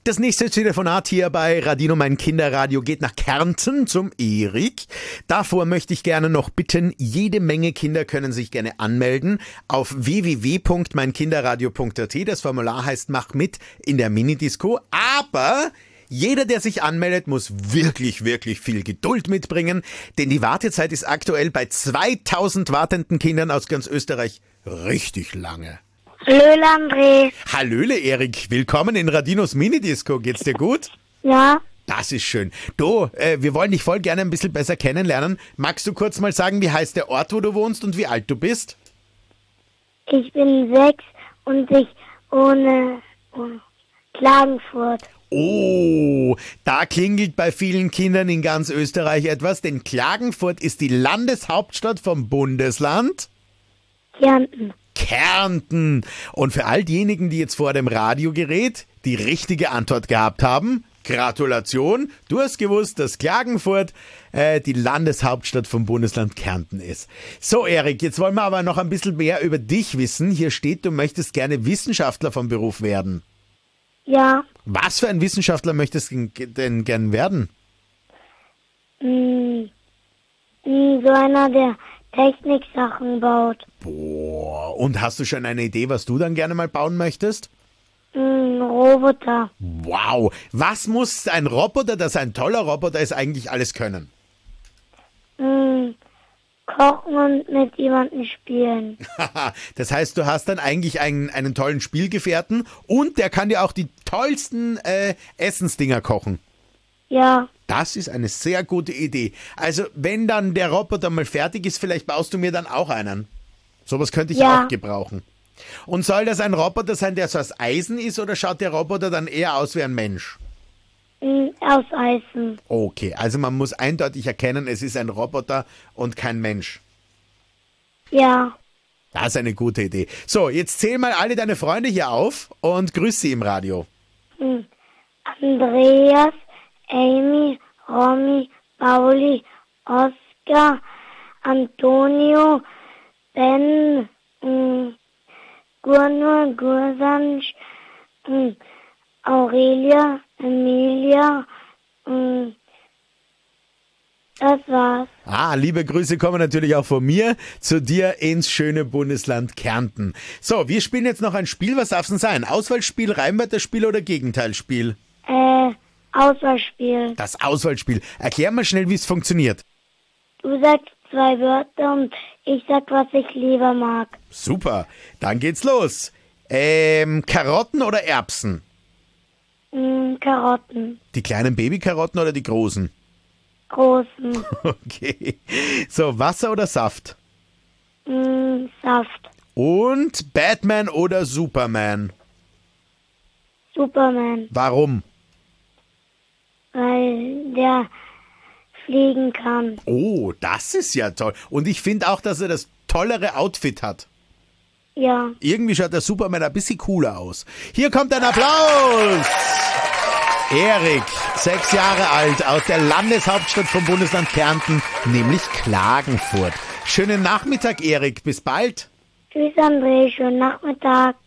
Das nächste Telefonat hier bei Radino, mein Kinderradio, geht nach Kärnten zum Erik. Davor möchte ich gerne noch bitten, jede Menge Kinder können sich gerne anmelden auf www.meinkinderradio.at. Das Formular heißt Mach mit in der Minidisco. Aber jeder, der sich anmeldet, muss wirklich, wirklich viel Geduld mitbringen, denn die Wartezeit ist aktuell bei 2000 wartenden Kindern aus ganz Österreich richtig lange. Hallöle André. Hallöle Erik, willkommen in Radinos Minidisco. Geht's dir gut? Ja, Das ist schön. Du, wir wollen dich voll gerne ein bisschen besser kennenlernen. Magst du kurz mal sagen, wie heißt der Ort, wo du wohnst und wie alt du bist? ich bin 6 und ich wohne in Klagenfurt. Oh, da klingelt bei vielen Kindern in ganz Österreich etwas, denn Klagenfurt ist die Landeshauptstadt vom Bundesland Kärnten. Kärnten. Und für all diejenigen, die jetzt vor dem Radiogerät die richtige Antwort gehabt haben, Gratulation, du hast gewusst, dass Klagenfurt die Landeshauptstadt vom Bundesland Kärnten ist. So, Erik, jetzt wollen wir aber noch ein bisschen mehr über dich wissen. Hier steht, du möchtest gerne Wissenschaftler vom Beruf werden. Ja, Was für ein Wissenschaftler möchtest du denn gern werden? so einer, der Techniksachen baut. Boah, und hast du schon eine Idee, was du dann gerne mal bauen möchtest? Roboter. Wow, was muss ein Roboter, das ein toller Roboter ist, eigentlich alles können? Kochen und mit jemandem spielen. Das heißt, du hast dann eigentlich einen tollen Spielgefährten und der kann dir auch die tollsten Essensdinger kochen. Ja, Das ist eine sehr gute Idee. Also, wenn dann der Roboter mal fertig ist, vielleicht baust du mir dann auch einen. Sowas könnte ich Ja. auch gebrauchen. Und soll das ein Roboter sein, der so aus Eisen ist, oder schaut der Roboter dann eher aus wie ein Mensch? aus Eisen. Okay, also man muss eindeutig erkennen, es ist ein Roboter und kein Mensch. Ja, Das ist eine gute Idee. So, jetzt zähl mal alle deine Freunde hier auf und grüß sie im Radio. Andreas, Amy, Romy, Pauli, Oskar, Antonio, Ben, Gurnur, Gursansch, Aurelia, Emilia, das war's. Liebe Grüße kommen natürlich auch von mir zu dir ins schöne Bundesland Kärnten. So, wir spielen jetzt noch ein Spiel. Was darf's denn sein? Auswahlspiel, Reimwörterspiel oder Gegenteilspiel? Auswahlspiel. Das Auswahlspiel. Erklär mal schnell, wie es funktioniert. Du sagst 2 Wörter und ich sag, was ich lieber mag. Super, dann geht's los. Karotten oder Erbsen? Karotten. Die kleinen Babykarotten oder die großen? Großen. Okay. So, Wasser oder Saft? Saft. Und Batman oder Superman? Superman. Warum? Weil der fliegen kann. Oh, das ist ja toll. Und ich finde auch, dass er das tollere Outfit hat. Ja. Irgendwie schaut der Superman ein bisschen cooler aus. Hier kommt ein Applaus! Erik, 6 Jahre alt, aus der Landeshauptstadt vom Bundesland Kärnten, nämlich Klagenfurt. Schönen Nachmittag, Erik. Bis bald. Tschüss, André. Schönen Nachmittag.